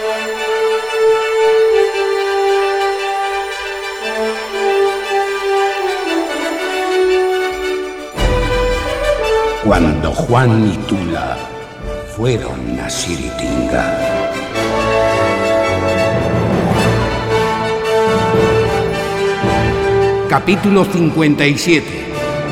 Cuando Juan y Tula fueron a Siritinga. Capítulo 57.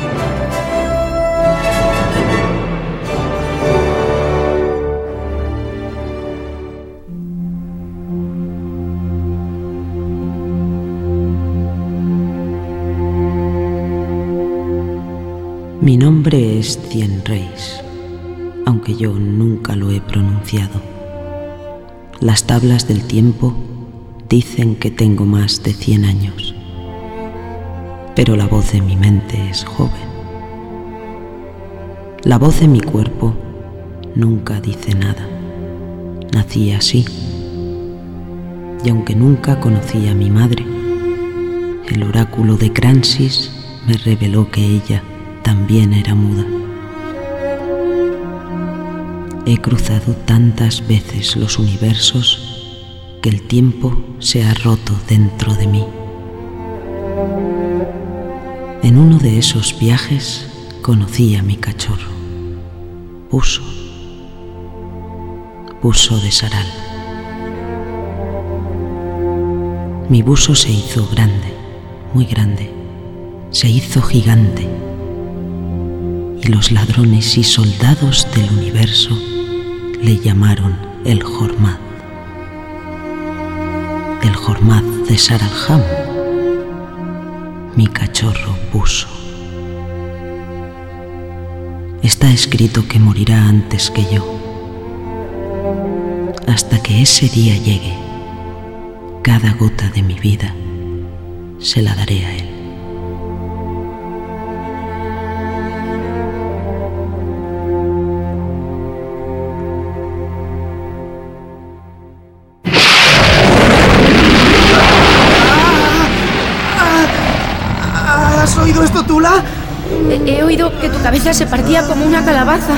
Mi nombre es Cienreis, aunque yo nunca lo he pronunciado. Las tablas del tiempo dicen que tengo más de 100 años, pero la voz de mi mente es joven. La voz de mi cuerpo nunca dice nada. Nací así, y aunque nunca conocí a mi madre, el oráculo de Cransis me reveló que ella también era muda. He cruzado tantas veces los universos que el tiempo se ha roto dentro de mí. En uno de esos viajes conocí a mi cachorro, Puso de Saral. Mi buso se hizo grande, muy grande, se hizo gigante. Y los ladrones y soldados del universo le llamaron el Jormad. El Jormad de Saralham, mi cachorro Puso. Está escrito que morirá antes que yo. Hasta que ese día llegue, cada gota de mi vida se la daré a él. ¿Has oído esto, Tula? He oído que tu cabeza se partía como una calabaza.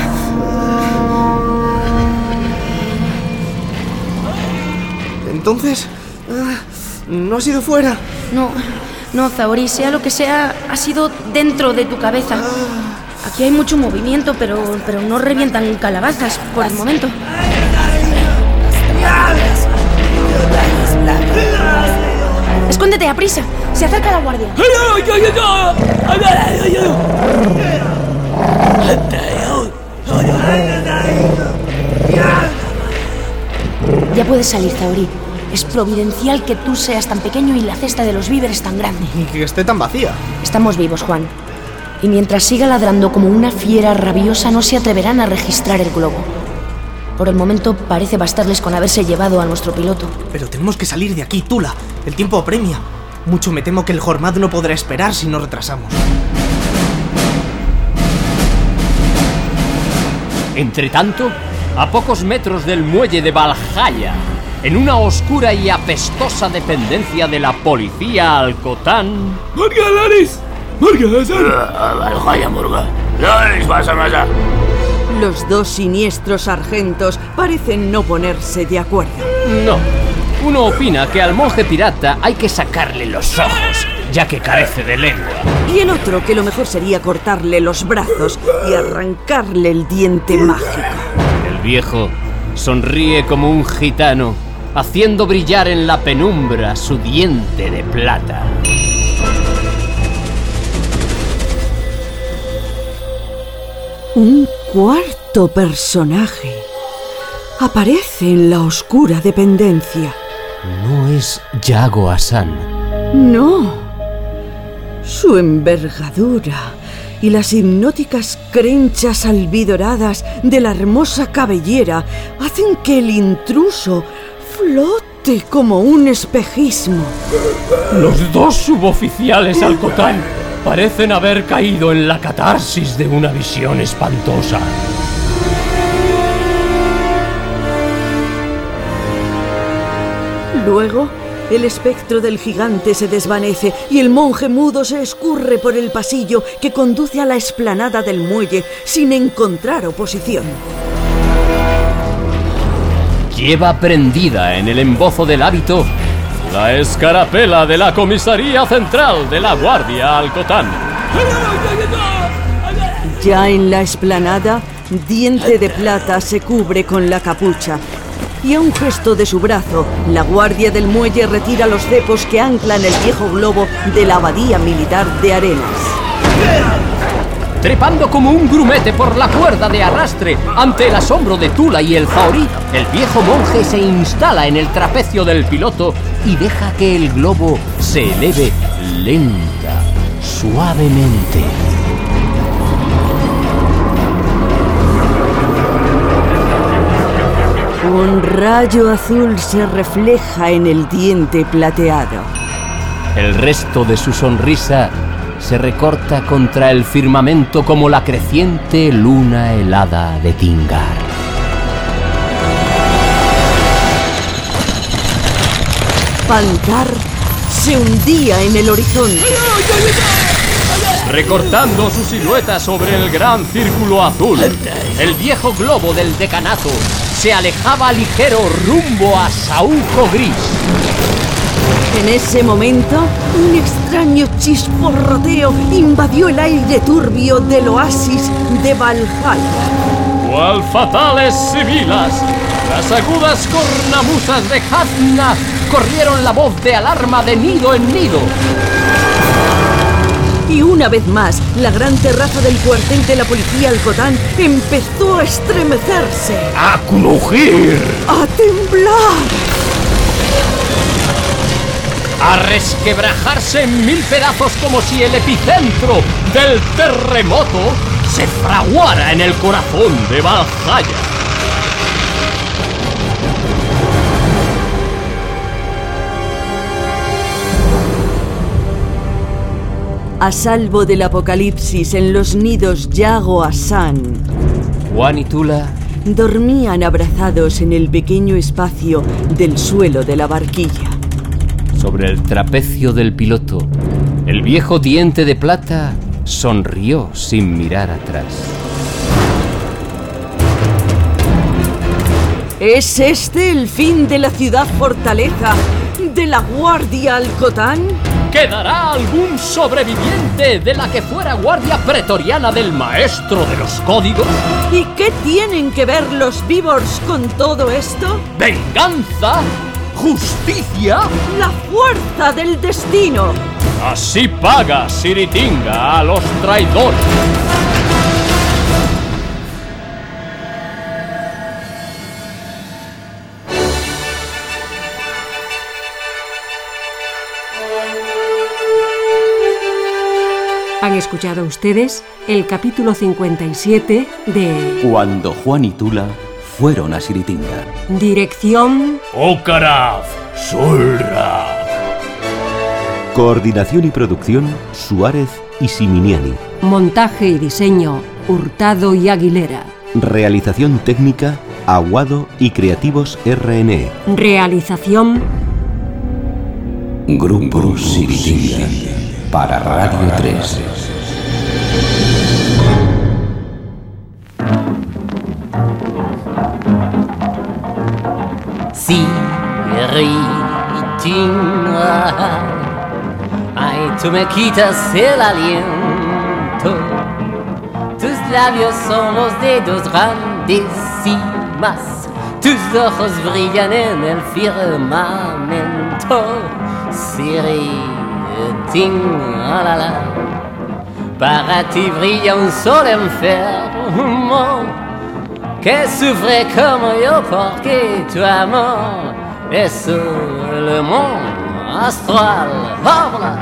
Entonces, no ha sido fuera. No, Zaori, sea lo que sea, ha sido dentro de tu cabeza. Aquí hay mucho movimiento, pero no revientan calabazas por el momento. ¡Escóndete, a prisa! ¡Se acerca la guardia! Ya puedes salir, Zaori. Es providencial que tú seas tan pequeño y la cesta de los víveres tan grande. Y que esté tan vacía. Estamos vivos, Juan. Y mientras siga ladrando como una fiera rabiosa, no se atreverán a registrar el globo. Por el momento parece bastarles con haberse llevado a nuestro piloto. Pero tenemos que salir de aquí, Tula. El tiempo apremia. Mucho me temo que el Jormad no podrá esperar si nos retrasamos. Entretanto, a pocos metros del muelle de Valhalla, en una oscura y apestosa dependencia de la policía Alcotán... Los dos siniestros sargentos parecen no ponerse de acuerdo. No, uno opina que al monje pirata hay que sacarle los ojos, ya que carece de lengua. Y el otro que lo mejor sería cortarle los brazos y arrancarle el diente mágico. El viejo sonríe como un gitano, haciendo brillar en la penumbra su diente de plata. Un cuarto personaje aparece en la oscura dependencia. No es Yago Hassan. No. Su envergadura y las hipnóticas crenchas albidoradas de la hermosa cabellera hacen que el intruso flote como un espejismo. Los dos suboficiales Alcotán parecen haber caído en la catarsis de una visión espantosa. Luego, el espectro del gigante se desvanece y el monje mudo se escurre por el pasillo que conduce a la explanada del muelle sin encontrar oposición. lleva prendida en el embozo del hábito la escarapela de la comisaría central de la Guardia Alcotán. Ya en la explanada, Diente de Plata se cubre con la capucha y a un gesto de su brazo, la guardia del muelle retira los cepos que anclan el viejo globo de la abadía militar de Arenas. Trepando como un grumete por la cuerda de arrastre ante el asombro de Tula y el zahorí, el viejo monje se instala en el trapecio del piloto y deja que el globo se eleve lenta, suavemente. Un rayo azul se refleja en el diente plateado. El resto de su sonrisa se recorta contra el firmamento como la creciente luna helada de Tingar. Pantar se hundía en el horizonte. Recortando su silueta sobre el gran círculo azul, el viejo globo del decanato se alejaba ligero rumbo a Saúco Gris. En ese momento, un extraño chisporroteo invadió el aire turbio del oasis de Valhalla. Cual fatales sibilas, las agudas cornamusas de Hazna corrieron la voz de alarma de nido en nido. Y una vez más, la gran terraza del cuartel de la policía Alcotán empezó a estremecerse. ¡A crujir! ¡A temblar! A resquebrajarse en mil pedazos como si el epicentro del terremoto se fraguara en el corazón de Valhalla. A salvo del apocalipsis en los nidos Yago Asan, Juan y Tula dormían abrazados en el pequeño espacio del suelo de la barquilla. Sobre el trapecio del piloto, el viejo Diente de Plata sonrió sin mirar atrás. ¿Es este el fin de la ciudad fortaleza de la Guardia Alcotán? ¿Quedará algún sobreviviente de la que fuera guardia pretoriana del maestro de los códigos? ¿Y qué tienen que ver los Vivors con todo esto? ¿Venganza? ¿Justicia? ¡La fuerza del destino! Así paga Siritinga a los traidores. Han escuchado ustedes el capítulo 57 de Cuando Juan y Tula fueron a Siritinga. Dirección Okaraf Sulra. Coordinación y producción Suárez y Siminiani. Montaje y diseño Hurtado y Aguilera. Realización técnica Aguado y Creativos RNE. Realización Grupo Siritinga para Radio 3. Siritinga, ay, tú me quitas el aliento. Tus labios son los dedos grandísimas. Tus ojos brillan en el firmamento. Siritinga, la la. Para ti brilla un sol enfermo que sufre como yo porque tu amor es le monde astral. Habla.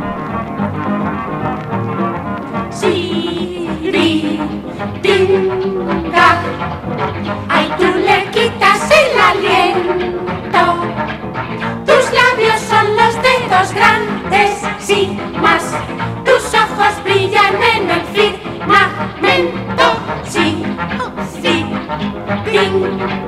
Siritinga, ay, tú le quitas el aliento. Tus labios son los dedos grandes, sí, más. Tus ojos brillan en el firmamento, sí, sí, ting.